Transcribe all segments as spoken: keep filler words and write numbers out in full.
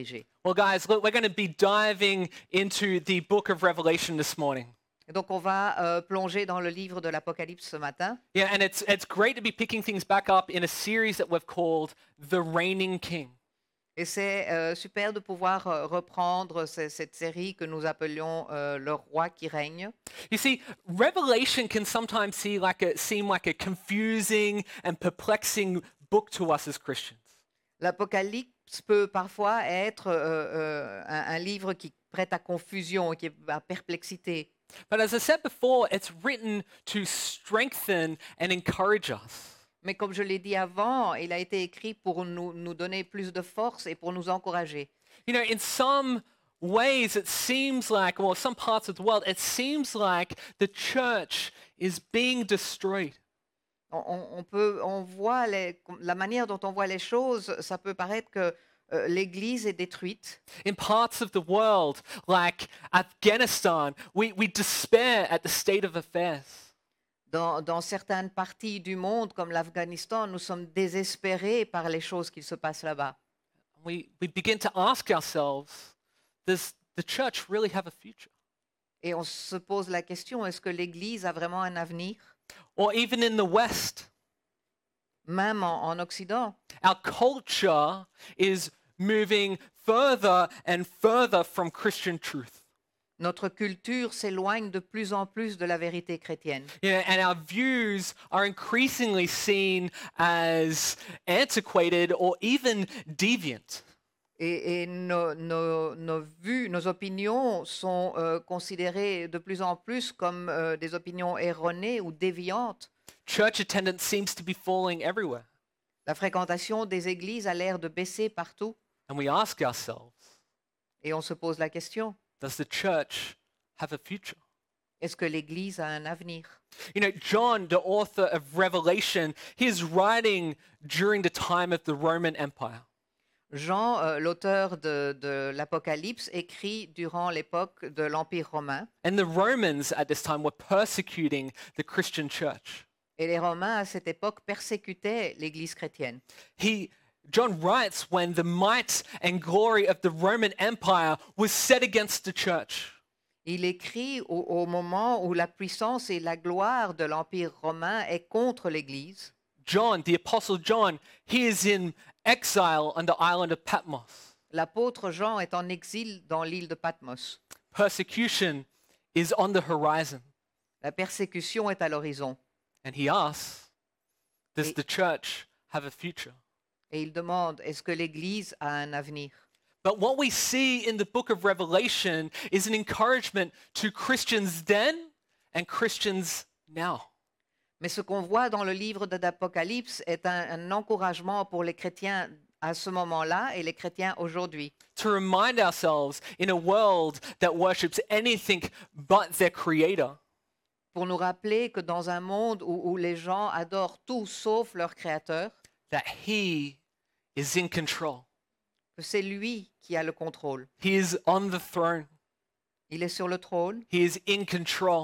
Well, guys, look, we're going to be diving into the book of Revelation this morning. Et donc on va euh, plonger dans le livre de l'Apocalypse ce matin. Yeah, and it's it's great to be picking things back up in a series that we've called The Reigning King. Et c'est euh, super de pouvoir euh, reprendre ce- cette série que nous appelions euh, Le roi qui règne. You see, Revelation can sometimes see like a, seem like a confusing and perplexing book to us as Christians. L'Apocalypse peut parfois être euh, euh, un, un livre qui prête à confusion, qui est à perplexité. But as I said before, it's written to strengthen and encourage us. Mais comme je l'ai dit avant, il a été écrit pour nous, nous donner plus de force et pour nous encourager. You know, in some ways, it seems like, well, some parts of the world, it seems like the church is being destroyed. On, on- on peut, on voit les- la manière dont on voit les choses, ça peut paraître que euh, l'Église est détruite. In parts of the world, like Afghanistan, we, we despair at the state of affairs. Dans, dans certaines parties du monde, comme l'Afghanistan, nous sommes désespérés par les choses qui se passent là-bas. We, we begin to ask ourselves, does the church really have a future? Et on se pose la question, est-ce que l'Église a vraiment un avenir? Or even in the West, Même en, en Occident, our culture is moving further and further from Christian truth. notre culture s'éloigne de plus en plus de la vérité chrétienne. You know, and our views are increasingly seen as antiquated or even deviant. Et, et nos, nos- nos vues, nos opinions sont euh, considérées de plus en plus comme euh, des opinions erronées ou déviantes. Church attendance seems to be falling everywhere. La fréquentation des églises a l'air de baisser partout. And we ask ourselves, Et on se pose la question, does the church have a future? est-ce que l'Église a un avenir? You know, John, the author of Revelation, he's writing during the time of the Roman Empire. Jean, euh, l'auteur de, de l'Apocalypse, écrit durant l'époque de l'Empire romain. And the Romans at this time were persecuting the Christian church. Et les Romains, à cette époque, persécutaient l'Église chrétienne. He John writes when the might and glory of the Roman Empire was set against the church. Il écrit au, au moment où la puissance et la gloire de l'Empire romain est contre l'Église. John, the apostle John, he is in exile on the island of Patmos. L'apôtre Jean est en exil dans l'île de Patmos. Persecution is on the horizon. La persécution est à l'horizon. And he asks, does Et- the church have a future? Et il demande, est-ce que l'Église a un avenir? But what we see in the book of Revelation is an encouragement to Christians then and Christians now. Mais ce qu'on voit dans le livre de l'Apocalypse est un, un encouragement pour les chrétiens à ce moment-là et les chrétiens aujourd'hui. To remind ourselves in a world that worships anything but their creator, Pour nous rappeler que dans un monde où, où les gens adorent tout sauf leur créateur, that he is in control. que c'est lui qui a le contrôle. He is on the throne. Il est sur le trône He is in control.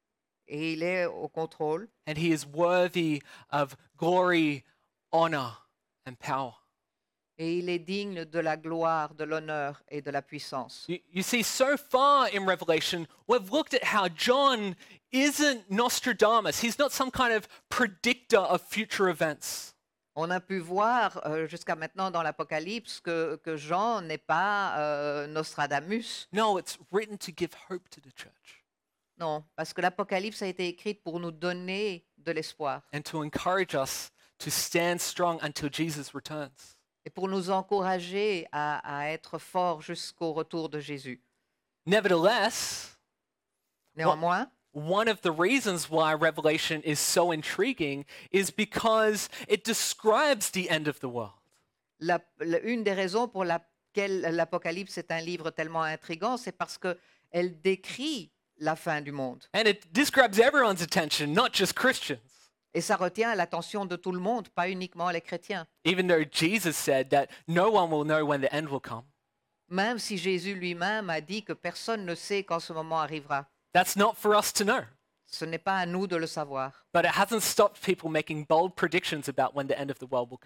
et il est au contrôle And he is worthy of glory, honor, and power. et il est digne de la gloire, de l'honneur et de la puissance. You, you see, so far in Revelation, we've looked at how John isn't Nostradamus. He's not some kind of predictor of future events. On a pu voir euh, jusqu'à maintenant dans l'Apocalypse que, que Jean n'est pas euh, Nostradamus. No, it's written to give hope to the church Non, parce que l'Apocalypse a été écrite pour nous donner de l'espoir and to encourage us to stand strong until Jesus returns. et pour nous encourager à, à être forts jusqu'au retour de Jésus. Nevertheless, Néanmoins, one of the reasons why Revelation is so intriguing is because it describes the end of the world. la- la- une des raisons pour laquelle l'Apocalypse est un livre tellement intrigant, c'est parce qu'elle décrit la fin du monde. And it this grabs everyone's attention, not just Christians. Et ça retient l'attention de tout le monde, pas uniquement les chrétiens. Even though Jesus said that no one will know when the end will come. Même si Jésus lui-même a dit que personne ne sait quand ce moment arrivera. That's not for us to know. Ce n'est pas à nous de le savoir. But it hasn't stopped people making bold predictions about when the end of the world will come.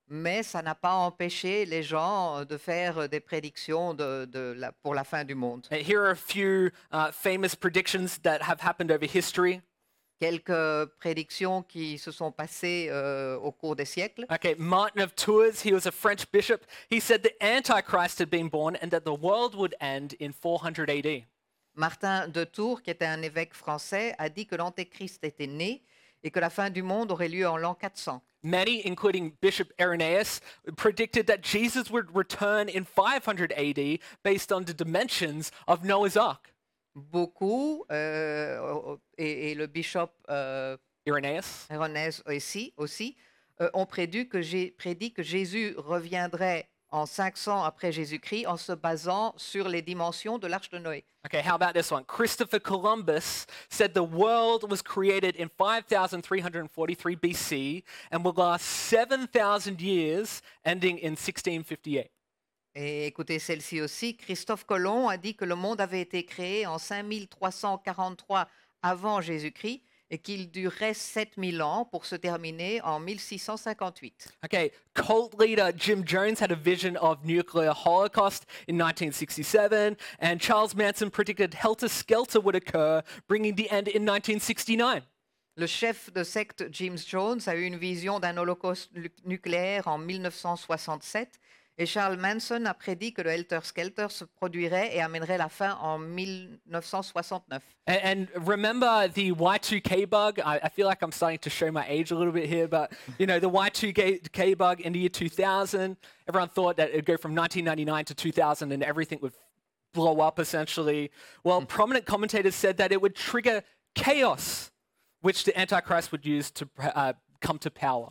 mais ça n'a pas empêché les gens de faire des prédictions de, de la- pour la fin du monde. Uh, Here are a few uh, famous predictions that have happened over history. Quelques prédictions qui se sont passées euh, au cours des siècles. Okay, Martin of Tours, he was a French bishop. He said the Antichrist had been born and that the world would end in four hundred A D. Martin de Tours, qui était un évêque français, a dit que l'Antéchrist était né et que la fin du monde aurait lieu en l'an quatre cents. Many, including Bishop Irenaeus, predicted that Jesus would return in five hundred A D based on the dimensions of Noah's Ark. Beaucoup, euh, et, et le bishop euh, Irenaeus. Irenaeus aussi, aussi euh, ont prédit que, Jé- prédit que Jésus reviendrait en cinq cents après Jésus-Christ en se basant sur les dimensions de l'arche de Noé. Okay, how about this one? Christopher Columbus said the world was created in five thousand three hundred forty-three B C and will last seven thousand years, ending in sixteen fifty-eight. Et écoutez celle-ci aussi, Christophe Colomb a dit que le monde avait été créé en cinq mille trois cent quarante-trois avant Jésus-Christ et qu'il durerait sept mille ans pour se terminer en mille six cent cinquante-huit. Okay, cult leader Jim Jones had a vision of nuclear holocaust in nineteen sixty-seven, and Charles Manson predicted Helter Skelter would occur, bringing the end in nineteen sixty-nine. Le chef de secte James Jones a eu une vision d'un holocauste nu- nucléaire en mille neuf cent soixante-sept et Charles Manson a prédit que le Helter Skelter se produirait et amènerait la fin en mille neuf cent soixante-neuf. And, and remember the Y two K bug? I, I feel like I'm starting to show my age a little bit here, but you know, the Y two K bug in the year two thousand, everyone thought that it'd go from nineteen ninety-nine to two thousand and everything would blow up essentially. Well, prominent commentators said that it would trigger chaos, which the Antichrist would use to uh, come to power.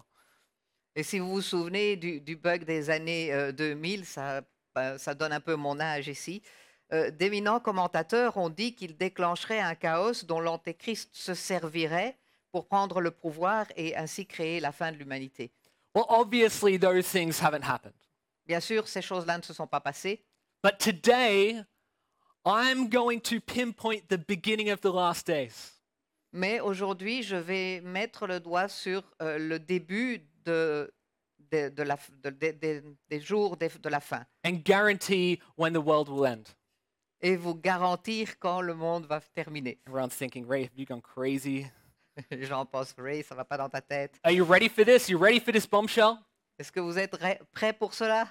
Et si vous vous souvenez du, du bug des années euh, deux mille, ça, bah, ça donne un peu mon âge ici, euh, d'éminents commentateurs ont dit qu'il déclencherait un chaos dont l'Antéchrist se servirait pour prendre le pouvoir et ainsi créer la fin de l'humanité. Well, obviously, those things haven't happened. Bien sûr, ces choses-là ne se sont pas passées, But today, I'm going to pinpoint the beginning of the last days. mais aujourd'hui, je vais mettre le doigt sur euh, le début de, de- de la f- de- de- de- des jours de, de la fin And guarantee when the world will end. et vous garantir quand le monde va terminer. Everyone's thinking, Ray, have you gone crazy? Les gens pensent, Ray, ça va pas dans ta tête. Are you ready for this? You ready for this bombshell? Est-ce que vous êtes ré- prêts pour cela?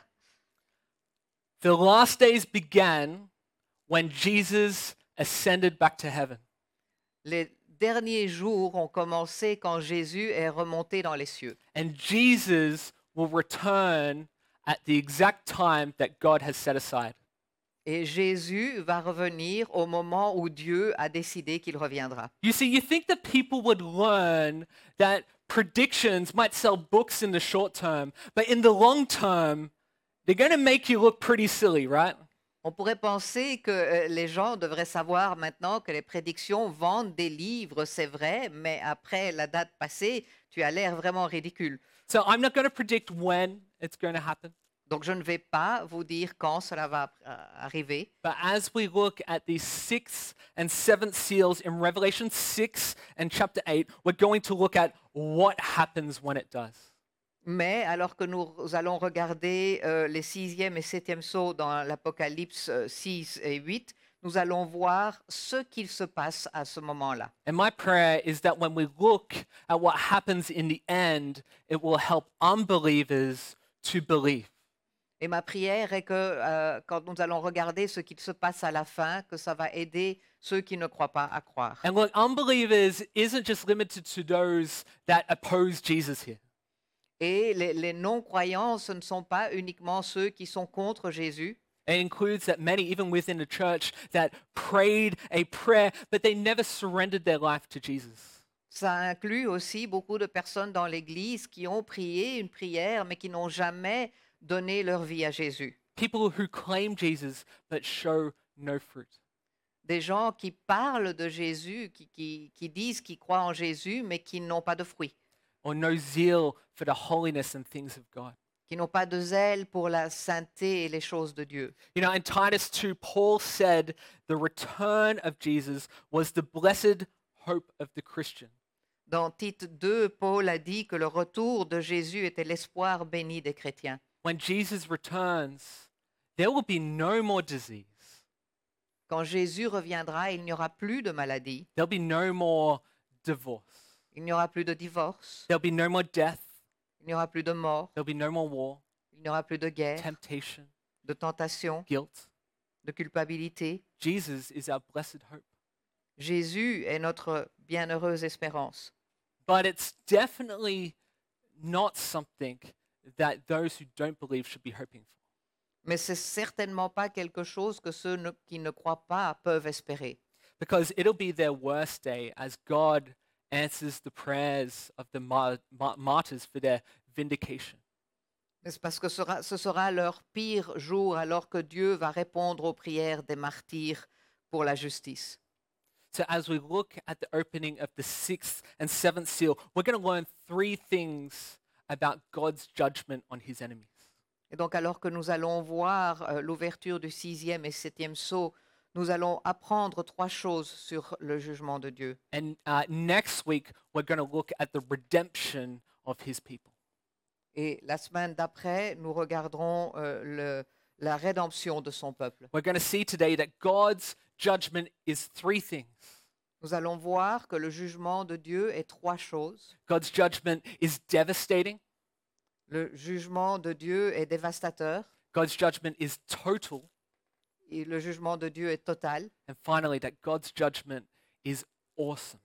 The last days began when Jesus ascended back to heaven. Les derniers jours ont commencé quand Jésus est remonté dans les cieux. And Jesus will return at the exact time that God has set aside. Et Jésus va revenir au moment où Dieu a décidé qu'il reviendra. You see, you think that people would learn that predictions might sell books in the short term, but in the long term, they're going to make you look pretty silly, right? On pourrait penser que euh, les gens devraient savoir maintenant que les prédictions vendent des livres, c'est vrai, mais après la date passée, tu as l'air vraiment ridicule. So I'm not going to predict when it's going to happen. Donc je ne vais pas vous dire quand cela va euh, arriver. But as we look at these sixth and seventh seals in Revelation six and chapter eight, we're going to look at what happens when it does. Mais alors que nous allons regarder euh, les sixième et septième sceaux dans l'Apocalypse euh, six et huit, nous allons voir ce qu'il se passe à ce moment-là. And my prayer is that when we look at what happens in the end, it will help unbelievers to believe. Et ma prière est que euh, quand nous allons regarder ce qu'il se passe à la fin, que ça va aider ceux qui ne croient pas à croire. And look, unbelievers isn't just limited to those that oppose Jesus here. Et les, les non-croyants, ce ne sont pas uniquement ceux qui sont contre Jésus. It includes that many, even within the church, that prayed a prayer, but they never surrendered their life to Jesus. Ça inclut aussi beaucoup de personnes dans l'Église qui ont prié une prière, mais qui n'ont jamais donné leur vie à Jésus. People who claim Jesus but show no fruit. Des gens qui parlent de Jésus, qui, qui, qui disent qu'ils croient en Jésus, mais qui n'ont pas de fruits, Or no zeal for the holiness and things of God. qui n'ont pas de zèle pour la sainteté et les choses de Dieu. You know, in Titus two, Paul said the return of Jesus was the blessed hope of the Christian. Dans Tite deux, Paul a dit que le retour de Jésus était l'espoir béni des chrétiens. When Jesus returns, there will be no more disease. Quand Jésus reviendra, il n'y aura plus de maladie, There'll be no more divorce. il n'y aura plus de divorce, There'll be no more death. il n'y aura plus de mort, There'll be no more war, il n'y aura plus de guerre, temptation, de tentation, guilt. de culpabilité. Jesus is our blessed hope. Jésus est notre bienheureuse espérance. But it's definitely not something that those who don't believe should be hoping for. Mais c'est certainement pas quelque chose que ceux ne- qui ne croient pas peuvent espérer. Because it'll be their worst day as God answers the prayers of the mar- mar- martyrs for their vindication. Mais c'est parce que sera- ce sera leur pire jour alors que Dieu va répondre aux prières des martyrs pour la justice. So as we look at the opening of the sixth and seventh seal, we're going to learn three things about God's judgment on his enemies. Et donc alors que nous allons voir euh, l'ouverture du sixième et septième sceau, nous allons apprendre trois choses sur le jugement de Dieu. And uh, next week, we're going to look at the redemption of his people. Et la semaine d'après, nous regarderons euh, le- la rédemption de son peuple. We're going to see today that God's judgment is three things. Nous allons voir que le jugement de Dieu est trois choses. God's judgment is devastating. Le jugement de Dieu est dévastateur God's judgment is total. et le jugement de Dieu est total. And finally, that God's judgment is awesome.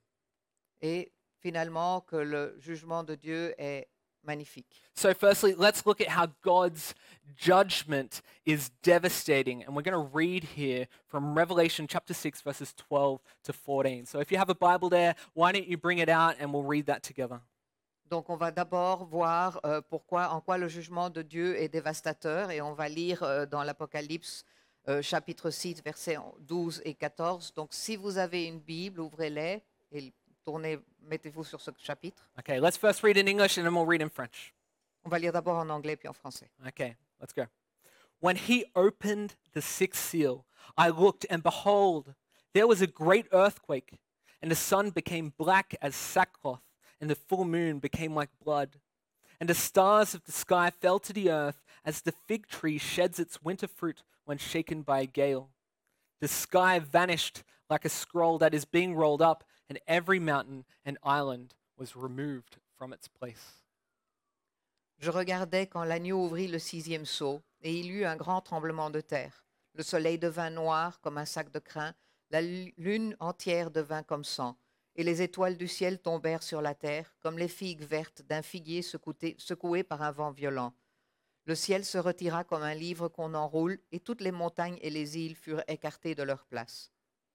Et finalement, que le jugement de Dieu est magnifique. So, firstly, let's look at how God's judgment is devastating. And we're going to read here from Revelation chapter six, verses twelve to fourteen. So, if you have a Bible there, why don't you bring it out and we'll read that together. Donc on va d'abord voir euh, pourquoi, en quoi le jugement de Dieu est dévastateur et on va lire euh, dans l'Apocalypse euh, chapitre six, versets douze et quatorze. Donc si vous avez une Bible, ouvrez-les et tournez, mettez-vous sur ce chapitre. Okay, let's first read in English and then we'll read in French. On va lire d'abord en anglais puis en français. Okay, let's go. When he opened the sixth seal, I looked, and behold, there was a great earthquake, and the sun became black as sackcloth, and the full moon became like blood. And the stars of the sky fell to the earth as the fig tree sheds its winter fruit when shaken by a gale. The sky vanished like a scroll that is being rolled up, and every mountain and island was removed from its place. Je regardais quand l'agneau ouvrit le sixième sceau, et il y eut un grand tremblement de terre. Le soleil devint noir comme un sac de crin, la lu- lune entière devint comme sang, et les étoiles du ciel tombèrent sur la terre, comme les figues vertes d'un figuier secoué, secoué par un vent violent. Le ciel se retira comme un livre qu'on enroule, et toutes les montagnes et les îles furent écartées de leur place.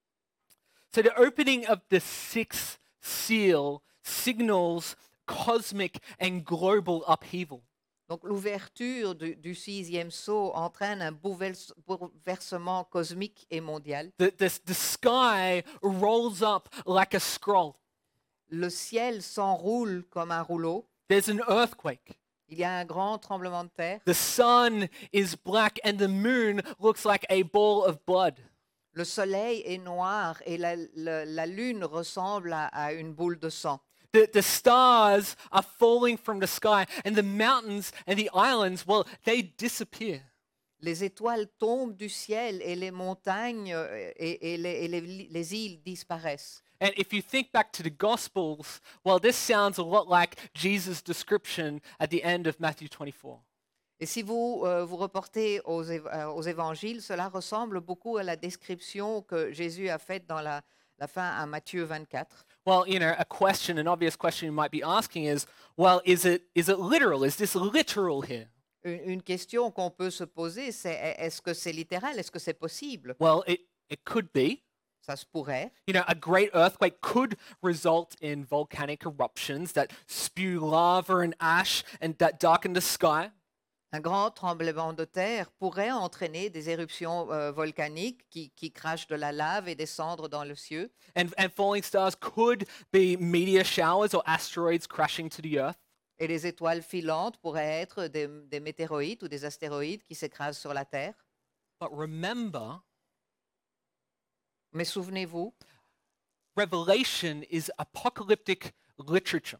So the opening of the sixth seal signals cosmic and global upheaval. Donc l'ouverture du, du sixième sceau entraîne un bouvels- bouleversement cosmique et mondial. The, the, the sky rolls up like a scroll. Le ciel s'enroule comme un rouleau. There's an earthquake. Il y a un grand tremblement de terre. The sun is black and the moon looks like a ball of blood. Le soleil est noir et la, la- la lune ressemble à, à une boule de sang. The, the stars are falling from the sky and the mountains and the islands, well, they disappear. Les étoiles tombent du ciel et les montagnes euh, et, et les, et les- les îles disparaissent. And if you think back to the Gospels, well, this sounds a lot like Jesus' description at the end of Matthew twenty-four. Et si vous euh, vous reportez aux, év- euh, aux évangiles, cela ressemble beaucoup à la description que Jésus a faite dans la, la fin à Matthieu vingt-quatre. Well, you know, a question, an obvious question you might be asking is, well, is it is it literal? Is this literal here? Une, une question qu'on peut se poser, c'est est- est-ce que c'est littéral? Est-ce que c'est possible? Well, it, it could be. Ça se pourrait. You know, a great earthquake could result in volcanic eruptions that spew lava and ash and that darken the sky. Un grand tremblement de terre pourrait entraîner des éruptions euh, volcaniques qui, qui crachent de la lave et des cendres dans le ciel. And, and falling stars could be meteor showers or asteroids crashing to the earth. Et les étoiles filantes pourraient être des, des météorites ou des astéroïdes qui s'écrasent sur la Terre. But remember, Mais souvenez-vous, Revelation is apocalyptic literature.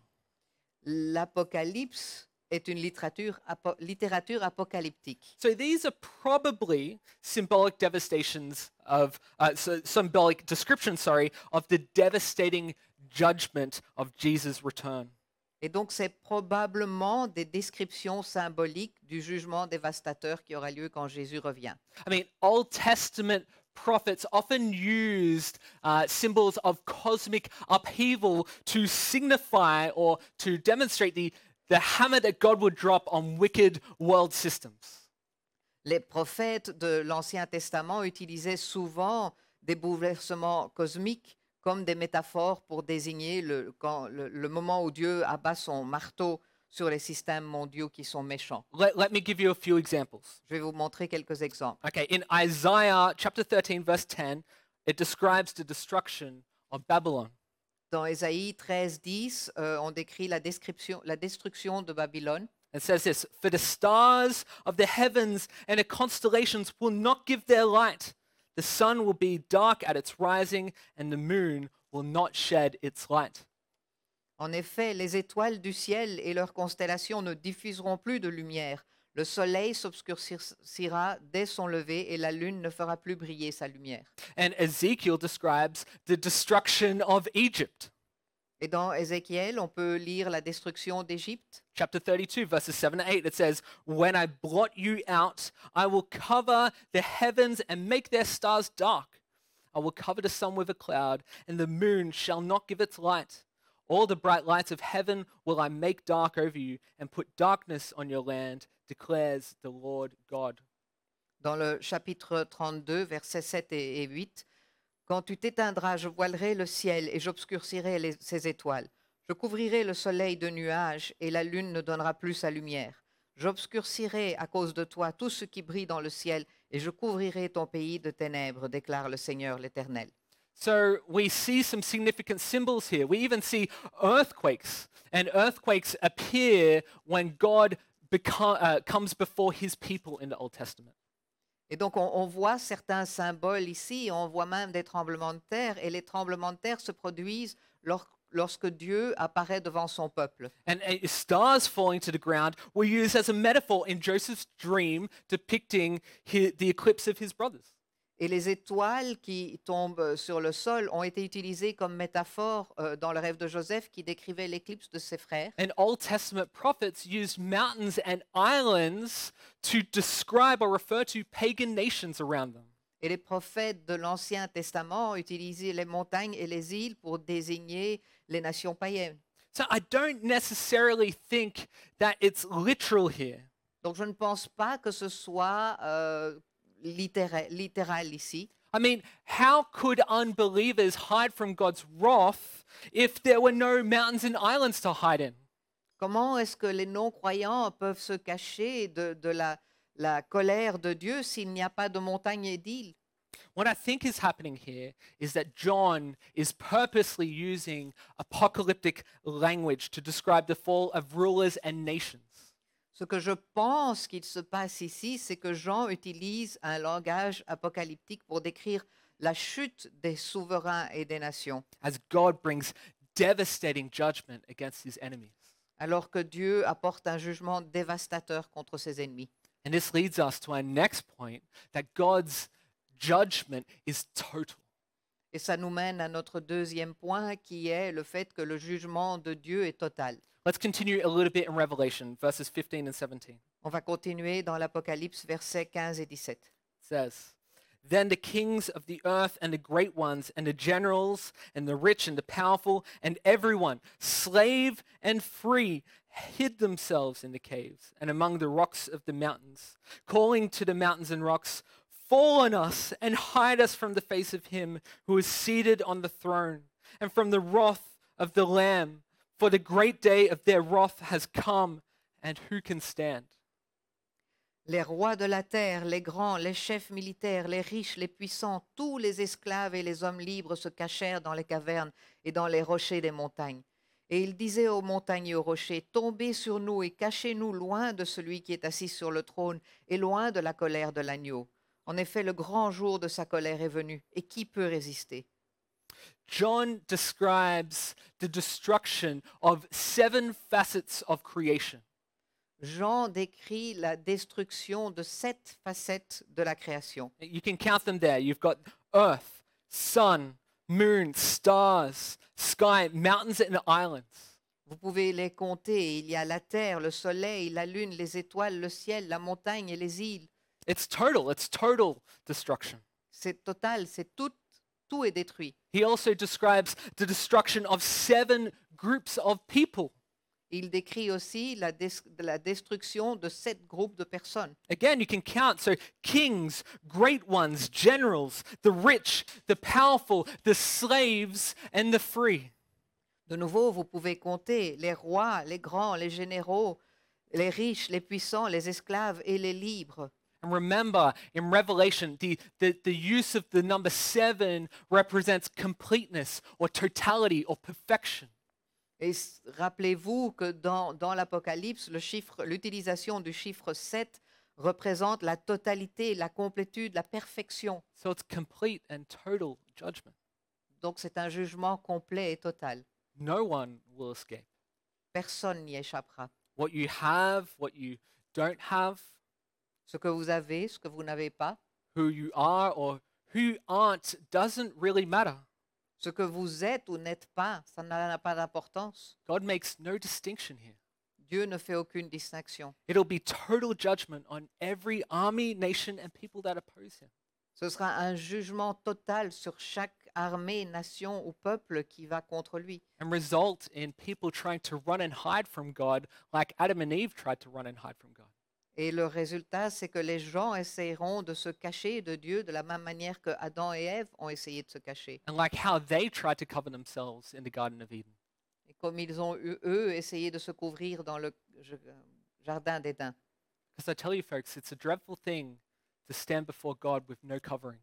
L'Apocalypse est une littérature, apo- littérature apocalyptique. So these are probably symbolic devastations of, uh, so symbolic descriptions, sorry, of the devastating judgment of Jesus' return. Et donc, c'est probablement des descriptions symboliques du jugement dévastateur qui aura lieu quand Jésus revient. I mean, Old Testament prophets often used uh, symbols of cosmic upheaval to signify or to demonstrate the, the hammer that God would drop on wicked world systems. Les prophètes de l'Ancien Testament utilisaient souvent des bouleversements cosmiques comme des métaphores pour désigner le, quand- le- le moment où Dieu abat son marteau sur les systèmes mondiaux qui sont méchants. Let, let me give you a few examples. Je vais vous montrer quelques exemples. Okay, in Isaiah chapter thirteen, verse ten, it describes the destruction of Babylon. Dans Ésaïe treize, dix, euh, on décrit la, description, la destruction de Babylone. It says this, "For the stars of the heavens and the constellations will not give their light. The sun will be dark at its rising, and the moon will not shed its light." En effet, les étoiles du ciel et leurs constellations ne diffuseront plus de lumière. Le soleil s'obscurcira dès son lever et la lune ne fera plus briller sa lumière. And Ezekiel describes the destruction of Egypt. Et dans Ézéchiel, on peut lire la destruction d'Égypte. Chapter thirty-two, verses seven to eight, it says, "When I blot you out, I will cover the heavens and make their stars dark. I will cover the sun with a cloud, and the moon shall not give its light. All the bright lights of heaven will I make dark over you, and put darkness on your land, declares the Lord God." Dans le chapitre trente-deux, versets sept et et huit, « Quand tu t'éteindras, je voilerai le ciel et j'obscurcirai les- ses étoiles. Je couvrirai le soleil de nuages et la lune ne donnera plus sa lumière. J'obscurcirai à cause de toi tout ce qui brille dans le ciel et je couvrirai ton pays de ténèbres, déclare le Seigneur l'Éternel. » So we see some significant symbols here. We even see earthquakes, and earthquakes appear when God beco- uh, comes before his people in the Old Testament. Et donc, on, on voit certains symboles ici, on voit même des tremblements de terre, et les tremblements de terre se produisent lor- lorsque Dieu apparaît devant son peuple. And uh, stars falling to the ground were used as a metaphor in Joseph's dream depicting hi- the eclipse of his brothers. Et les étoiles qui tombent sur le sol ont été utilisées comme métaphore euh, dans le rêve de Joseph qui décrivait l'éclipse de ses frères. And Old Testament prophets used mountains and islands to describe or refer to pagan nations around them. Et les prophètes de l'Ancien Testament ont utilisé les montagnes et les îles pour désigner les nations païennes. So I don't necessarily think that it's literal here. Donc je ne pense pas que ce soit euh, littéra- littéral ici. I mean, how could unbelievers hide from God's wrath if there were no mountains and islands to hide in? Comment est-ce que les non-croyants peuvent se cacher de, de la, la colère de Dieu s'il n'y a pas de montagnes et d'îles? What I think is happening here is that John is purposely using apocalyptic language to describe the fall of rulers and nations. Ce que je pense qu'il se passe ici, c'est que Jean utilise un langage apocalyptique pour décrire la chute des souverains et des nations, As God brings devastating judgment against his enemies. alors que Dieu apporte un jugement dévastateur contre ses ennemis. And this leads us to our next point, that God's judgment is total. Et ça nous mène à notre deuxième point, qui est le fait que le jugement de Dieu est total. Let's continue a little bit in Revelation, verses fifteen and seventeen. On va continuer dans l'Apocalypse, versets quinze et dix-sept. It says, "Then the kings of the earth and the great ones and the generals and the rich and the powerful and everyone, slave and free, hid themselves in the caves and among the rocks of the mountains, calling to the mountains and rocks, 'Fall on us and hide us from the face of him who is seated on the throne and from the wrath of the Lamb. For the great day of their wrath has come, and who can stand?'" Les rois de la terre, les grands, les chefs militaires, les riches, les puissants, tous les esclaves et les hommes libres se cachèrent dans les cavernes et dans les rochers des montagnes. Et ils disaient aux montagnes et aux rochers, tombez sur nous et cachez-nous loin de celui qui est assis sur le trône et loin de la colère de l'agneau. En effet, le grand jour de sa colère est venu, et qui peut résister? John describes the destruction of seven facets of creation. Jean décrit la destruction de sept facettes de la création. You can count them there. You've got earth, sun, moon, stars, sky, mountains and islands. Vous pouvez les compter. Il y a la terre, le soleil, la lune, les étoiles, le ciel, la montagne et les îles. It's total, it's total destruction. C'est total, c'est tout, tout est détruit. He also describes the destruction of seven groups of people. Il décrit aussi la, des- la destruction de sept groupes de personnes. Again, you can count. So, kings, great ones, generals, the rich, the powerful, the slaves, and the free. De nouveau, vous pouvez compter les rois, les grands, les généraux, les riches, les puissants, les esclaves et les libres. And remember, in Revelation, the, the, the use of the number seven represents completeness or totality or perfection. Et s- rappelez-vous que dans, dans l'Apocalypse, le chiffre, l'utilisation du chiffre sept représente la totalité, la complétude, la perfection. So it's complete and total judgment. Donc c'est un jugement complet et total. No one will escape. Personne n'y échappera. What you have, what you don't have, Ce que vous avez, ce que vous n'avez pas, who you are or who you aren't doesn't really matter. ce que vous êtes ou n'êtes pas, ça n'a pas d'importance. God makes no distinction here. Dieu ne fait aucune distinction. It'll be total judgment on every army, nation, and people that oppose him. Ce sera un jugement total sur chaque armée, nation ou peuple qui va contre lui. And result in people trying to run and hide from God like Adam and Eve tried to run and hide from God. Et le résultat, c'est que les gens essaieront de se cacher de Dieu de la même manière que Adam et Ève ont essayé de se cacher. And like how they tried to cover themselves in the Garden of Eden. Et comme ils ont eu, eux, essayé de se couvrir dans le je- jardin d'Éden. Because I tell you, folks, it's a dreadful thing to stand before God with no covering.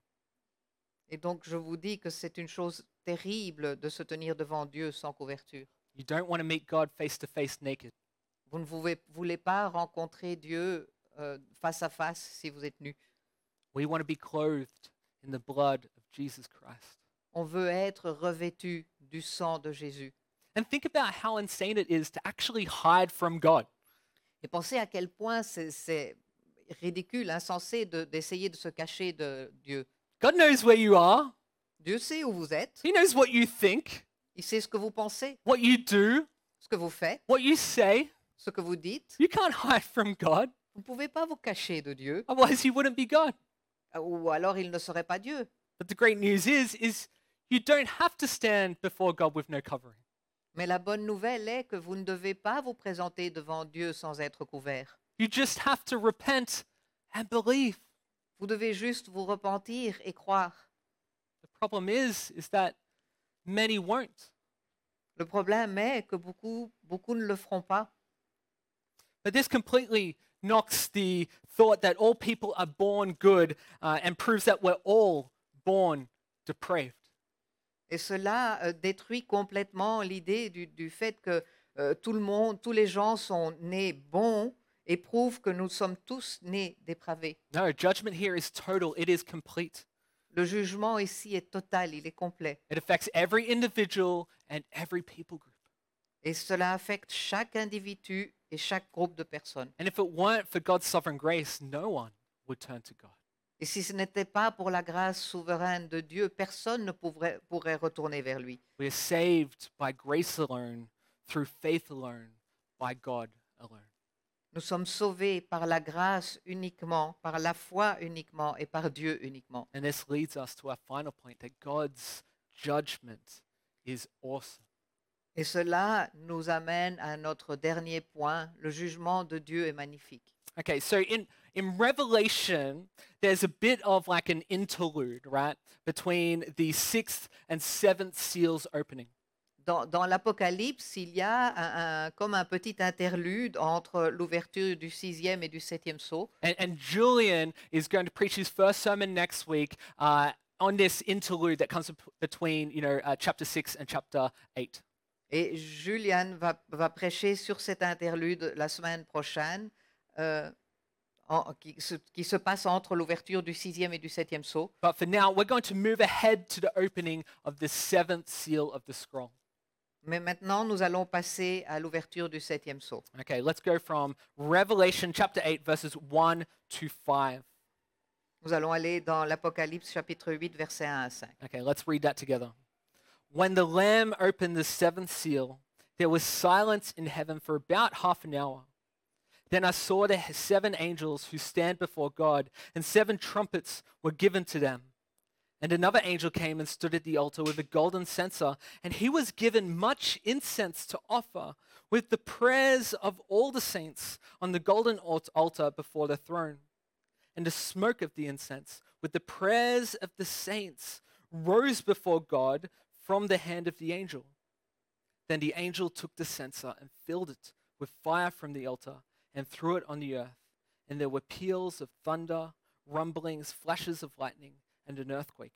Et donc, je vous dis que c'est une chose terrible de se tenir devant Dieu sans couverture. You don't want to meet God face to face naked. Vous ne pouvez- voulez pas rencontrer Dieu euh, face à face si vous êtes nu. We want to be clothed in the blood of Jesus Christ. On veut être revêtu du sang de Jésus. And think about how insane it is to actually hide from God. Et pensez à quel point c'est- c'est ridicule, insensé de- d'essayer de se cacher de Dieu. God knows where you are. Dieu sait où vous êtes, He knows what you think, il sait ce que vous pensez, what you do, ce que vous faites, what you say. ce que vous dites. You can't hide from God. Vous ne pouvez pas vous cacher de Dieu, Otherwise, he wouldn't be God. ou alors il ne serait pas Dieu. But the great news is, is you don't have to stand before God with no covering. Mais la bonne nouvelle est que vous ne devez pas vous présenter devant Dieu sans être couvert. You just have to repent and believe. Vous devez juste vous repentir et croire. The problem is, is that many won't. Le problème est que beaucoup, beaucoup ne le feront pas. But this completely knocks the thought that all people are born good uh, and proves that we're all born depraved. Et cela euh, détruit complètement l'idée du, du fait que euh, tout le monde, tous les gens sont nés bons et prouve que nous sommes tous nés dépravés. No, judgment here is total. It is complete. Le jugement ici est total, il est complet. It affects every individual and every people group. Et cela affecte chaque individu et chaque groupe de personnes. And if it weren't for God's sovereign grace, no one would turn to God. Et si ce n'était pas pour la grâce souveraine de Dieu, personne ne pourrait, pourrait retourner vers lui. We are saved by grace alone, through faith alone, by God alone. Nous sommes sauvés par la grâce uniquement, par la foi uniquement et par Dieu uniquement. And this leads us to our final point that God's judgment is awesome. Et cela nous amène à notre dernier point. Le jugement de Dieu est magnifique. Okay, so in, in Revelation, there's a bit of like an interlude, right, between the sixth and seventh seals opening. Dans, dans l'Apocalypse, il y a un- un- comme un petit interlude entre l'ouverture du sixième et du septième sceau. And, and Julian is going to preach his first sermon next week uh, on this interlude that comes ap- between, you know, uh, chapter six and chapter eight. Et Julian va, va prêcher sur cet interlude la semaine prochaine, euh, en- qui, se, qui se passe entre l'ouverture du sixième et du septième sceau. But for now, we're going to move ahead to the opening of the seventh seal of the scroll. Mais maintenant, nous allons passer à l'ouverture du septième sceau. Okay, let's go from Revelation chapter eight, verses one to five. Nous allons aller dans l'Apocalypse chapitre huit, versets un à cinq. Okay, let's read that together. When the Lamb opened the seventh seal, there was silence in heaven for about half an hour. Then I saw the seven angels who stand before God, and seven trumpets were given to them. And another angel came and stood at the altar with a golden censer, and he was given much incense to offer with the prayers of all the saints on the golden alt- altar before the throne. And the smoke of the incense with the prayers of the saints rose before God from the hand of the angel. Then the angel took the censer and filled it with fire from the altar and threw it on the earth. And there were peals of thunder, rumblings, flashes of lightning, and an earthquake.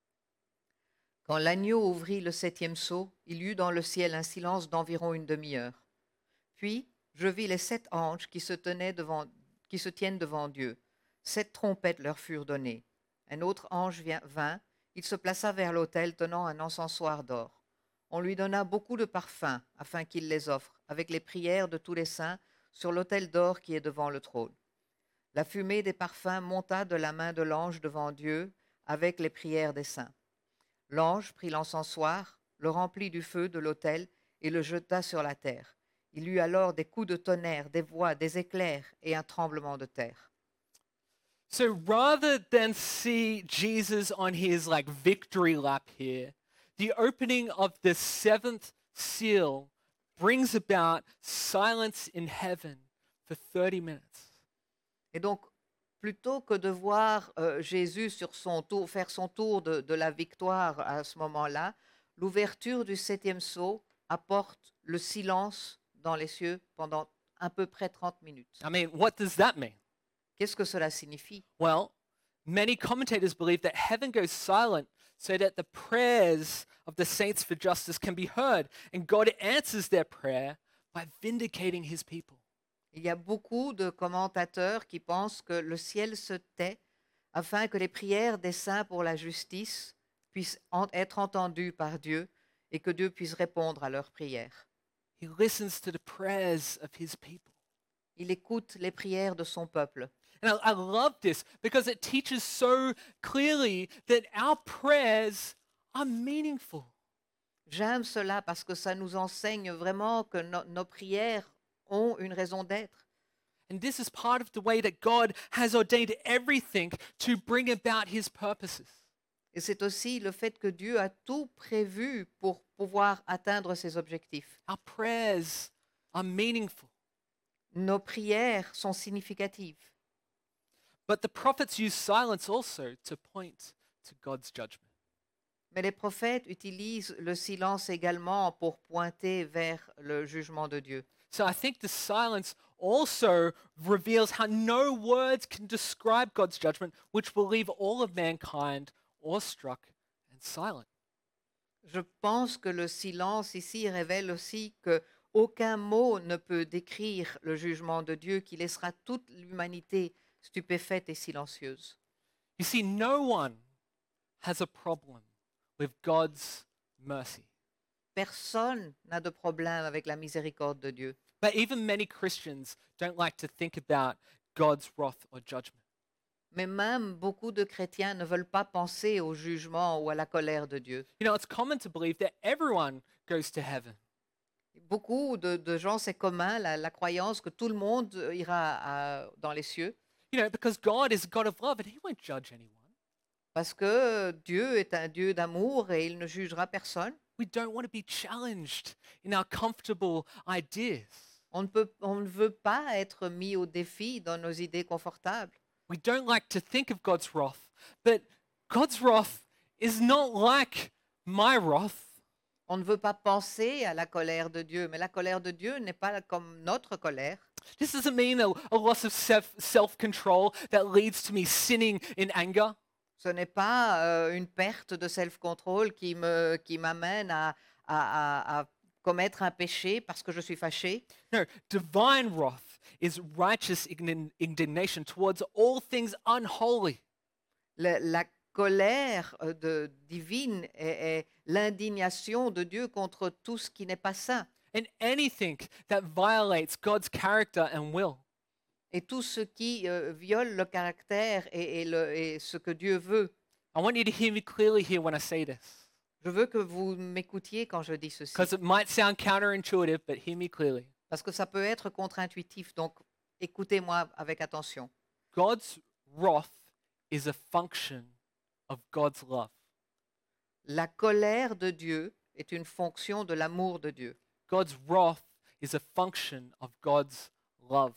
Quand l'agneau ouvrit le septième sceau, il y eut dans le ciel un silence d'environ une demi-heure. Puis je vis les sept anges qui se, tenaient devant, qui se tiennent devant Dieu. Sept trompettes leur furent données. Un autre ange vient- vint, il se plaça vers l'autel tenant un encensoir d'or. On lui donna beaucoup de parfums afin qu'il les offre, avec les prières de tous les saints, sur l'autel d'or qui est devant le trône. La fumée des parfums monta de la main de l'ange devant Dieu, avec les prières des saints. L'ange prit l'encensoir, le remplit du feu de l'autel et le jeta sur la terre. Il y eut alors des coups de tonnerre, des voix, des éclairs et un tremblement de terre. So rather than see Jesus on his like victory lap here, the opening of the seventh seal brings about silence in heaven for thirty minutes. Et donc, plutôt que de voir euh, Jésus sur son tour, faire son tour de, de la victoire à ce moment-là, l'ouverture du septième sceau apporte le silence dans les cieux pendant à peu près trente minutes. I mean, what does that mean? Qu'est-ce que cela signifie? Well, many commentators believe that heaven goes silent so that the prayers of the saints for justice can be heard, and God answers their prayer by vindicating his people. Il y a beaucoup de commentateurs qui pensent que le ciel se tait afin que les prières des saints pour la justice puissent en- être entendues par Dieu et que Dieu puisse répondre à leurs prières. He listens to the prayers of his people. Il écoute les prières de son peuple. And I, I love this because it teaches so clearly that our prayers are meaningful. J'aime cela parce que ça nous enseigne vraiment que no- nos prières ont une raison d'être. And this is part of the way that God has ordained everything to bring about his purposes. Et c'est aussi le fait que Dieu a tout prévu pour pouvoir atteindre ses objectifs. Our prayers are meaningful. Nos prières sont significatives. But the prophets use silence also to point to God's judgment. Mais les prophètes utilisent le silence également pour pointer vers le jugement de Dieu. So I think the silence also reveals how no words can describe God's judgment, which will leave all of mankind awestruck and silent. Je pense que le silence ici révèle aussi que aucun mot ne peut décrire le jugement de Dieu qui laissera toute l'humanité stupéfaite et silencieuse. You see, no one has a problem with God's mercy. Personne n'a de problème avec la miséricorde de Dieu. But even many Christians don't like to think about God's wrath or judgment. Mais même beaucoup de chrétiens ne veulent pas penser au jugement ou à la colère de Dieu. You know, it's common to believe that everyone goes to heaven. Beaucoup de, de gens, c'est commun, la, la croyance que tout le monde ira à- dans les cieux, You know, because God is a God of love and he won't judge anyone. parce que Dieu est un Dieu d'amour et il ne jugera personne. We don't want to be challenged in our comfortable ideas. On ne, peut, on ne veut pas être mis au défi dans nos idées confortables. We don't like to think of God's wrath, but God's wrath is not like my wrath. On ne veut pas penser à la colère de Dieu, mais la colère de Dieu n'est pas comme notre colère. This doesn't mean a, a loss of self, self-control that leads to me sinning in anger. Ce n'est pas euh, une perte de self-control qui me, qui m'amène à, à- à- à commettre un péché parce que je suis fâché. No, divine wrath is righteous ign- indignation towards all things unholy. La, la colère euh, de- divine est, est l'indignation de Dieu contre tout ce qui n'est pas saint And anything that violates God's character and will. et tout ce qui euh, viole le caractère et, et le- et ce que Dieu veut. I want you to hear me clearly here when I say this, Je veux que vous m'écoutiez quand je dis ceci, because it might sound counterintuitive, but hear me clearly. parce que ça peut être contre-intuitif, donc écoutez-moi avec attention. God's wrath is a function of God's love. La colère de Dieu est une fonction de l'amour de Dieu. God's wrath is a function of God's love.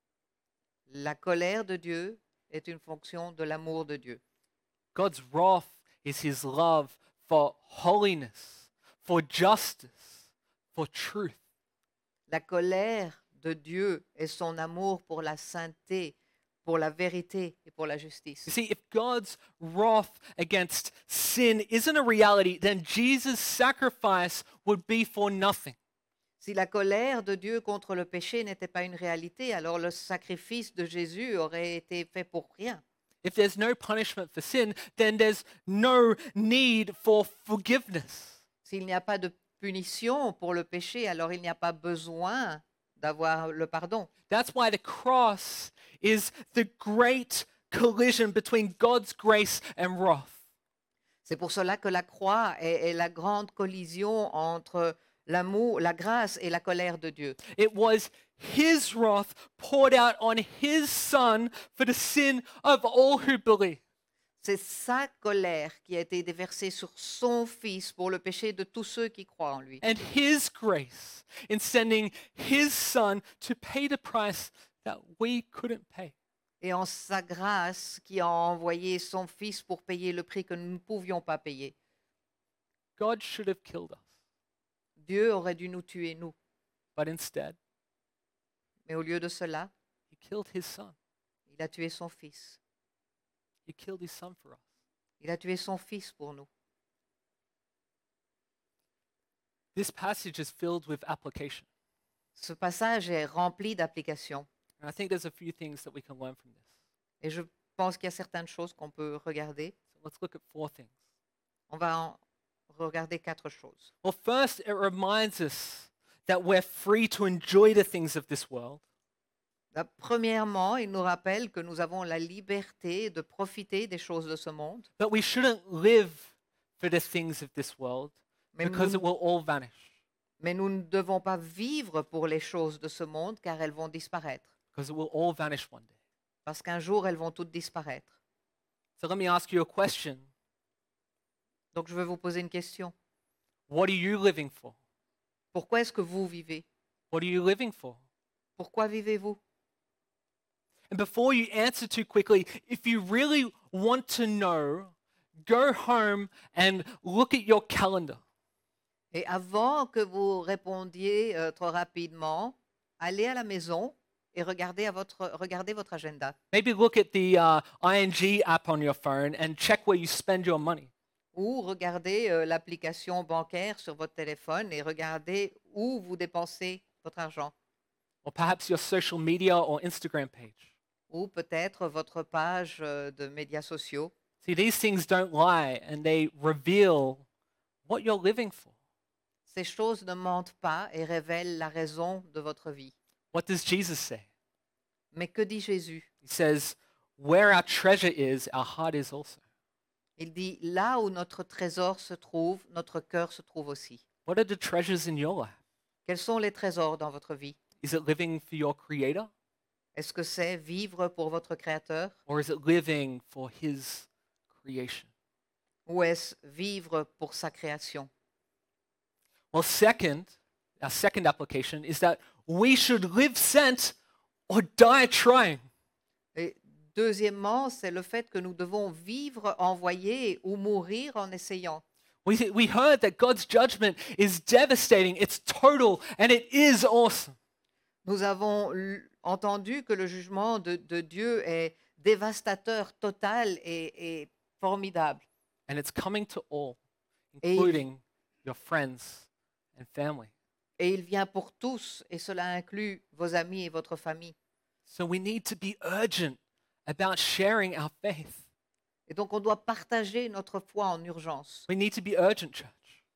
La colère de Dieu est une fonction de l'amour de Dieu. God's wrath is his love for holiness, for justice, for truth. La colère de Dieu est son amour pour la sainteté, pour la vérité et pour la justice. You see, if God's wrath against sin isn't a reality, then Jesus' sacrifice would be for nothing. Si la colère de Dieu contre le péché n'était pas une réalité, alors le sacrifice de Jésus aurait été fait pour rien. If there's no punishment for sin, then there's no need for forgiveness. S'il n'y a pas de punition pour le péché, alors il n'y a pas besoin d'avoir le pardon. That's why the cross is the great collision between God's grace and wrath. C'est pour cela que la croix est, est la grande collision entre l'amour, la grâce et la colère de Dieu. It was his wrath poured out on his son for the sin of all who believe. C'est sa colère qui a été déversée sur son Fils pour le péché de tous ceux qui croient en lui. And his grace in sending his son to pay the price that we couldn't pay. Et en sa grâce qui a envoyé son Fils pour payer le prix que nous ne pouvions pas payer. God should have killed us, Dieu aurait dû nous tuer, nous. but instead, Mais au lieu de cela, he killed his son. il a tué son Fils. He killed his son for us. Il a tué son Fils pour nous. This passage is filled with application. Ce passage est rempli d'applications. And I think there's a few things that we can learn from this. Et je pense qu'il y a certaines choses qu'on peut regarder. So let's look at four things. On va en regarder quatre choses. Well, first, it reminds us that we're free to enjoy the things of this world, Là, premièrement, il nous rappelle que nous avons la liberté de profiter des choses de ce monde, but we shouldn't live for the things of this world mais because it nous, will all vanish, mais nous ne devons pas vivre pour les choses de ce monde car elles vont disparaître. because it will all vanish one day. Parce qu'un jour, elles vont toutes disparaître. So let me ask you a question. Donc, je veux vous poser une question. What are you living for? Pourquoi est-ce que vous vivez? What are you living for? Pourquoi vivez-vous? And before you answer too quickly, if you really want to know, go home and look at your calendar. Et avant que vous répondiez euh, trop rapidement, allez à la maison et regardez, à votre, regardez votre agenda. Maybe look at the uh, I N G app on your phone and check where you spend your money. Ou regardez euh, l'application bancaire sur votre téléphone et regardez où vous dépensez votre argent. Or perhaps your social media or Instagram page. Ou peut-être votre page euh, de médias sociaux. See, these things don't lie and they reveal what you're living for. Ces choses ne mentent pas et révèlent la raison de votre vie. What does Jesus say? Mais que dit Jésus? He says, where our treasure is, our heart is also. Il dit, là où notre trésor se trouve, notre cœur se trouve aussi. What are the treasures in your life? Quels sont les trésors dans votre vie? Is it living for your Creator? Est-ce que c'est vivre pour votre Créateur Or is it living for His creation? ou est-ce vivre pour sa création? Well, second, our second application is that we should live sent or die trying. Et deuxièmement, c'est le fait que nous devons vivre envoyés ou mourir en essayant. We, we heard that God's judgment is devastating, it's total, and it is awesome. Nous avons l- entendu que le jugement de, de Dieu est dévastateur, total et, et formidable. And it's coming to all, Et il- including your friends and family. Et il vient pour tous, et cela inclut vos amis et votre famille. So we need to be urgent about sharing our faith. Et donc, on doit partager notre foi en urgence. We need to be urgent, church.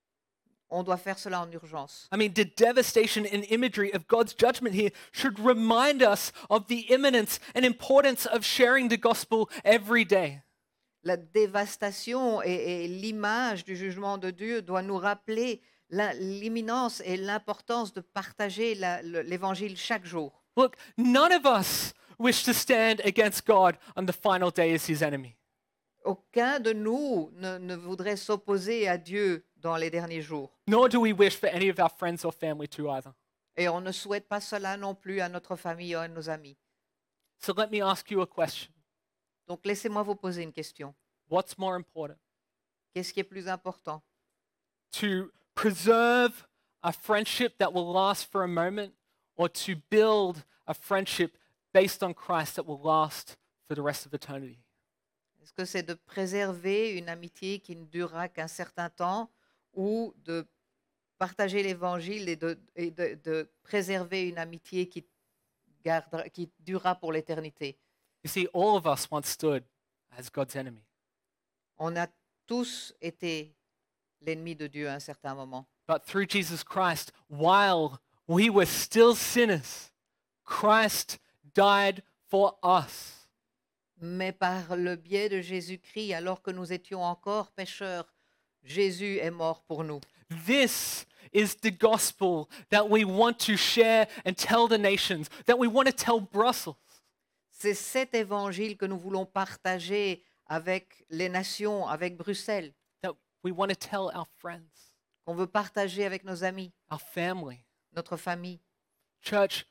On doit faire cela en urgence. I mean, the devastation and imagery of God's judgment here should remind us of the imminence and importance of sharing the gospel every day. La dévastation et, et l'image du jugement de Dieu doit nous rappeler la- l'imminence et l'importance de partager la- le- l'évangile chaque jour. Look, none of us wish to stand against God on the final day as his enemy. Aucun de nous ne, ne voudrait s'opposer à Dieu dans les derniers jours. Nor do we wish for any of our friends or family to either. Et on ne souhaite pas cela non plus à notre famille ou à nos amis. So let me ask you a question. Donc laissez-moi vous poser une question. What's more important? Qu'est-ce qui est plus important? To preserve a friendship that will last for a moment, or to build a friendship based on Christ that will last for the rest of eternity? Est-ce que c'est de préserver une amitié qui ne durera qu'un certain temps ou de partager l'évangile et de, et de- de préserver une amitié qui, gardera, qui durera pour l'éternité? You see, all of us once stood as God's enemy. On a tous été l'ennemi de Dieu à un certain moment. But through Jesus Christ, while we were still sinners, Christ died for us. Mais par le biais de Jésus-Christ, alors que nous étions encore pécheurs, Jésus est mort pour nous. This is the gospel that we want to share and tell the nations, that we want to tell Brussels. C'est cet évangile que nous voulons partager avec les nations, avec Bruxelles, That we want to tell our friends, qu'on veut partager avec nos amis, our family. notre famille. Church,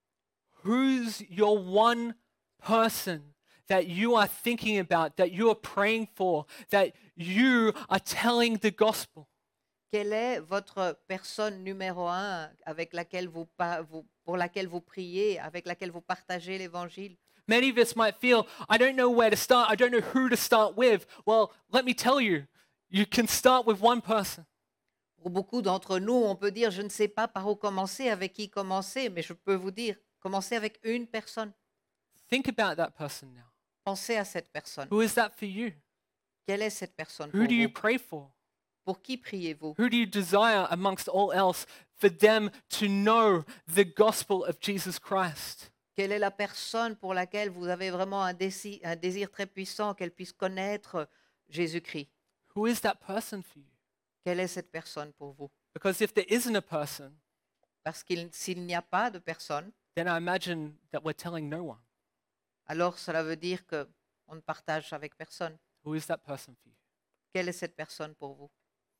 who's your one person that you are thinking about, that you are praying for, that you are telling the gospel? Quelle est votre personne numéro un avec laquelle vous, pa- vous- pour laquelle vous priez, avec laquelle vous partagez l'évangile? Many of us might feel, I don't know where to start, I don't know who to start with. Well, let me tell you, you can start with one person. Pour beaucoup d'entre nous, on peut dire, je ne sais pas par où commencer, avec qui commencer, mais je peux vous dire, commencez avec une personne. Think about that person now. Pensez à cette personne. Who is that for you? Quelle est cette personne Who pour do you vous? pray for? Pour qui priez-vous? Who do you desire amongst all else for them to know the gospel of Jesus Christ? Quelle est la personne pour laquelle vous avez vraiment un désir, un désir très puissant qu'elle puisse connaître Jésus-Christ? Who is that person for you? Quelle est cette personne pour vous? Because if there isn't a person, Parce qu'il s'il n'y a pas de personne, then I imagine that we're telling no one. alors cela veut dire que on ne partage avec personne. Who is that person for you? Quelle est cette personne pour vous?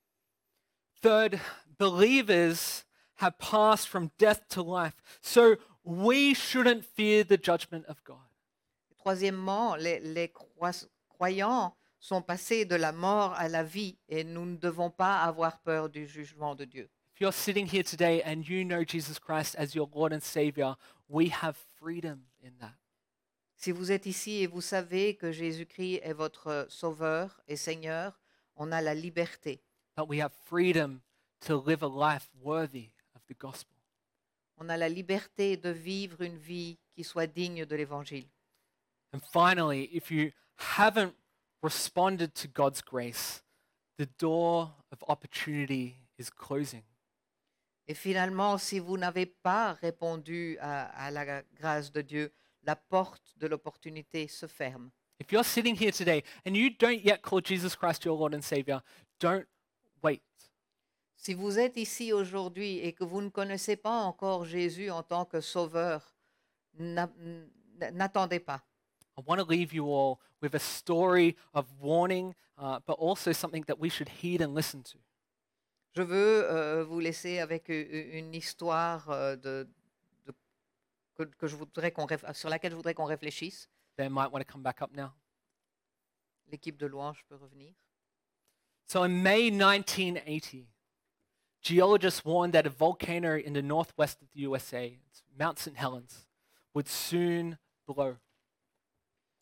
Third, believers have passed from death to life, so we shouldn't fear the judgment of God. Troisièmement, les, les croi- croyants sont passés de la mort à la vie et nous ne devons pas avoir peur du jugement de Dieu. If you're sitting here today and you know Jesus Christ as your Lord and Savior, we have freedom in that. Si vous êtes ici et vous savez que Jésus-Christ est votre Sauveur et Seigneur, on a la liberté. But we have freedom to live a life worthy of the gospel. On a la liberté de vivre une vie qui soit digne de l'Évangile. And finally, if you haven't responded to God's grace, the door of opportunity is closing. Et finalement, si vous n'avez pas répondu à, à la grâce de Dieu, la porte de l'opportunité se ferme. If you're sitting here today and you don't yet call Jesus Christ your Lord and Savior, don't wait. Si vous êtes ici aujourd'hui et que vous ne connaissez pas encore Jésus en tant que Sauveur, n'a- n'attendez pas. I want to leave you all with a story of warning, uh, but also something that we should heed and listen to. Je veux euh, vous laisser avec u- une histoire euh, de, de- que, que je voudrais qu'on réf- sur laquelle je voudrais qu'on réfléchisse. They might want to come back up now. L'équipe de louange peut revenir. So in May nineteen eighty, geologists warned that a volcano in the northwest of the U S A, it's Mount Saint Helens, would soon blow.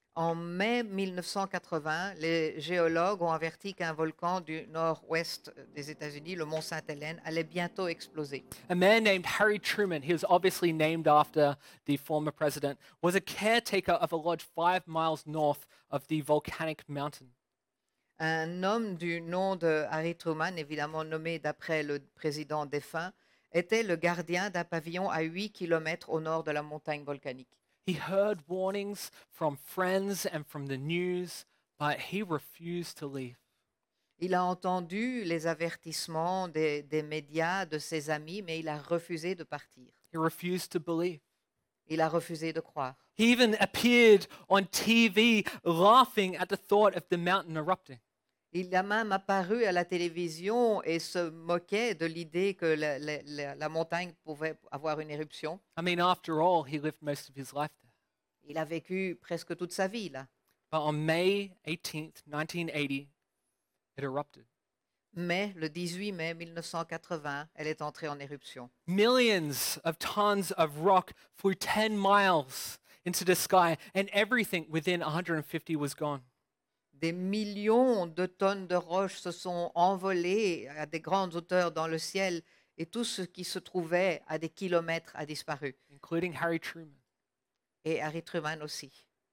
En mai mille neuf cent quatre-vingts, les géologues ont averti qu'un volcan du nord-ouest des États-Unis, le mont Sainte-Hélène, allait bientôt exploser. A man named Harry Truman, he was obviously named after the former president, was a caretaker of a lodge five miles north of the volcanic mountain. Un homme du nom de Harry Truman, évidemment nommé d'après le président défunt, était le gardien d'un pavillon à huit kilomètres au nord de la montagne volcanique. He heard warnings from friends and from the news, but he refused to leave. Il a entendu les avertissements des, des médias, de ses amis, mais il a refusé de partir. He refused to believe. Il a refusé de croire. He even appeared on T V laughing at the thought of the mountain erupting. Il a même apparu à la télévision et se moquait de l'idée que la, la- la- la montagne pouvait avoir une éruption. I mean, after all, he lived most of his life there. Il a vécu presque toute sa vie là. But on May eighteenth, nineteen eighty, it erupted. Mais le dix-huit mai mille neuf cent quatre-vingts, elle est entrée en éruption. Millions of tons of rock flew ten miles into the sky, and everything within one hundred fifty was gone. Des millions de tonnes de roches se sont envolées à des grandes hauteurs dans le ciel et tout ce qui se trouvait à des kilomètres a disparu. Including Harry Truman. Et Harry Truman aussi.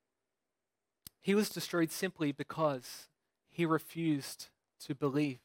He was destroyed simply because he refused to believe.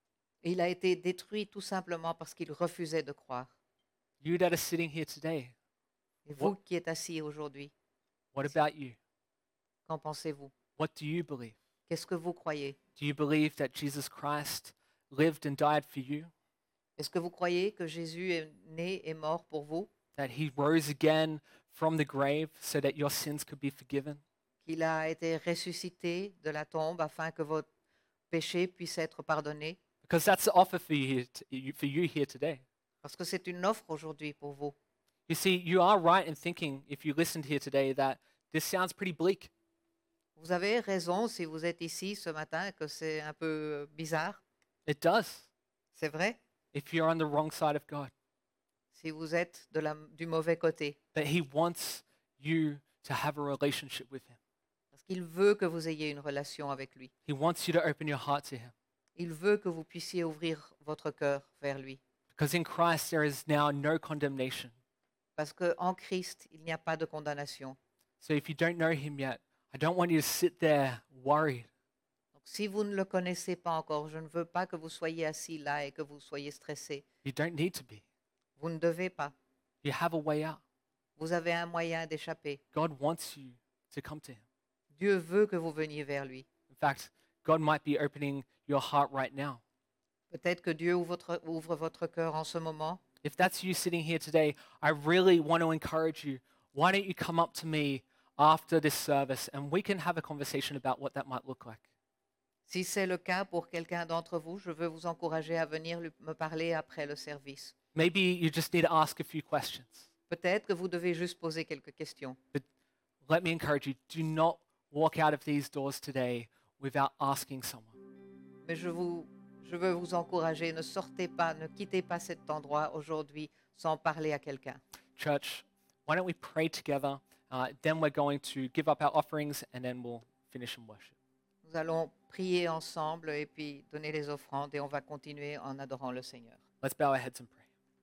Il a été détruit tout simplement parce qu'il refusait de croire. You that are sitting here today, Et vous qui êtes assis aujourd'hui, what about you? qu'en pensez-vous? What do you believe? Qu'est-ce que vous croyez? Do you believe that Jesus Christ lived and died for you? Est-ce que vous croyez que Jésus est né et mort pour vous? That he rose again from the grave so that your sins could be forgiven? Qu'il a été ressuscité de la tombe afin que votre péché puisse être pardonné? Because that's the offer for you, here t- you- for you here today. Parce que c'est une offre aujourd'hui pour vous. You see, you are right in thinking, if you listened here today, that this sounds pretty bleak. Vous avez raison si vous êtes ici ce matin que c'est un peu bizarre. It does, C'est vrai, if you're on the wrong side of God. si vous êtes de la- du mauvais côté. But he wants you to have a relationship with him. Parce qu'il veut que vous ayez une relation avec lui. He wants you to open your heart to him. Il veut que vous puissiez ouvrir votre cœur vers lui. Because in Christ there is now no condemnation. Parce qu'en Christ, il n'y a pas de condamnation. So if you don't know him yet, I don't want you to sit there worried. Donc, si vous ne le connaissez pas encore, je ne veux pas que vous soyez assis là et que vous soyez stressé. You don't need to be. Vous ne devez pas. You have a way out. Vous avez un moyen d'échapper. God wants you to come to him. Dieu veut que vous veniez vers lui. In fact, God might be opening your heart right now. Peut-être que Dieu ouvre votre, ouvre votre cœur en ce moment. If that's you sitting here today, I really want to encourage you. Why don't you come up to me after this service and we can have a conversation about what that might look like. Si c'est le cas pour quelqu'un d'entre vous, je veux vous encourager à venir lui- me parler après le service. Maybe you just need to ask a few questions. Peut-être que vous devez juste poser quelques questions. Let me encourage you, do not walk out of these doors today without asking someone. Mais je, vous, je veux vous encourager, ne sortez pas, ne quittez pas cet endroit aujourd'hui sans parler à quelqu'un. Church, why don't we pray together? Uh, then we're going to give up our offerings and then we'll finish in worship. Nous allons prier ensemble et puis donner les offrandes et on va continuer en adorant le Seigneur. Let's bow our heads and pray.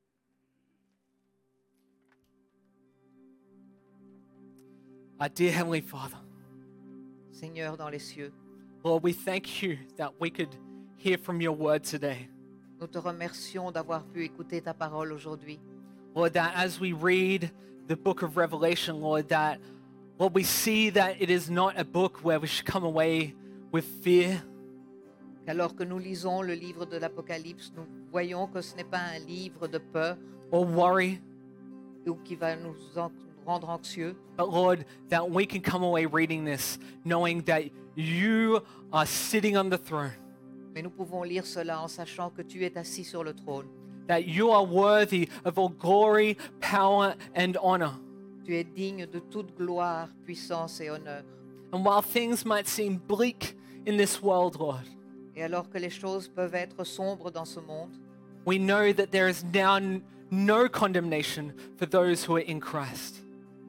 Our dear Heavenly Father, Seigneur dans les cieux, Lord, we thank you that we could hear from your word today. nous te remercions d'avoir pu écouter ta parole aujourd'hui. Lord, that as we read the book of Revelation, Lord, that, Lord, we see that it is not a book where we should come away with fear. Alors que nous lisons le livre de l'Apocalypse, nous voyons que ce n'est pas un livre de peur Or worry, ou qui va nous en- nous rendre anxieux, but Lord, that we can come away reading this knowing that you are sitting on the throne, mais nous pouvons lire cela en sachant que tu es assis sur le trône. that you are worthy of all glory, power, and honor. Tu es digne de toute gloire, puissance et honneur. And while things might seem bleak in this world, Lord, Et alors que les choses peuvent être sombres dans ce monde, we know that there is now n- no condemnation for those who are in Christ.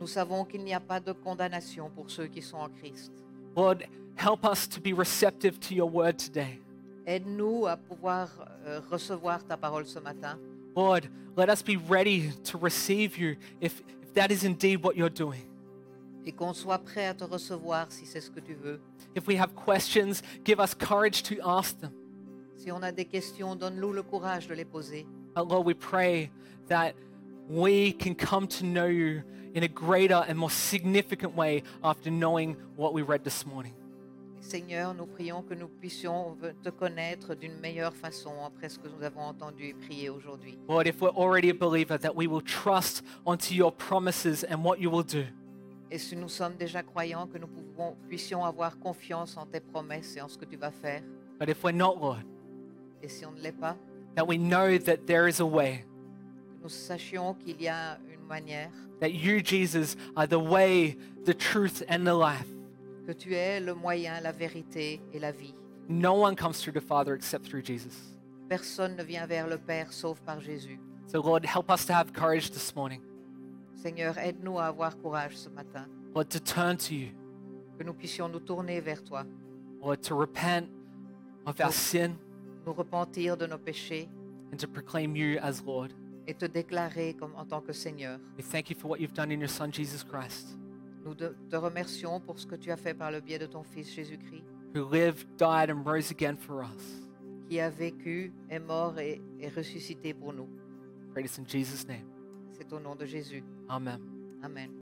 Nous savons qu'il n'y a pas de condamnation pour ceux qui sont en Christ. Lord, help us to be receptive to your word today. Aide-nous à pouvoir euh, recevoir ta parole ce matin. Lord, let us be ready to receive you if, if that is indeed what you're doing. Et qu'on soit prêt à te recevoir si c'est ce que tu veux. If we have questions, give us courage to ask them. Si on a des questions, donne-nous le courage de les poser. But Lord, we pray that we can come to know you in a greater and more significant way after knowing what we read this morning. Seigneur, nous prions que nous puissions te connaître d'une meilleure façon après ce que nous avons entendu et prié aujourd'hui. Lord, if we're already a believer, that we will trust onto your promises and what you will do. Et si nous sommes déjà croyants, que nous pouvons, puissions avoir confiance en tes promesses et en ce que tu vas faire. But if we're not, Lord, Et si on ne l'est pas, that we know that there is a way, que nous sachions qu'il y a une manière, that you, Jesus, are the way, the truth, and the life. que tu es le moyen, la vérité et la vie. No one comes through the Father except through Jesus. Personne ne vient vers le Père sauf par Jésus. So, Lord, help us to have courage this morning. Seigneur, aide-nous à avoir courage ce matin, Lord, to turn to you. que nous puissions nous tourner vers toi, Lord, to repent of our sin nous repentir de nos péchés and to proclaim you as Lord. et te déclarer comme en tant que Seigneur. We thank you for what you've done in your Son, Jesus Christ, Nous de- te remercions pour ce que tu as fait par le biais de ton Fils Jésus-Christ, who lived, died, and rose again for us. qui a vécu, est mort et est ressuscité pour nous. Pray this in Jesus' name. C'est au nom de Jésus. Amen. Amen.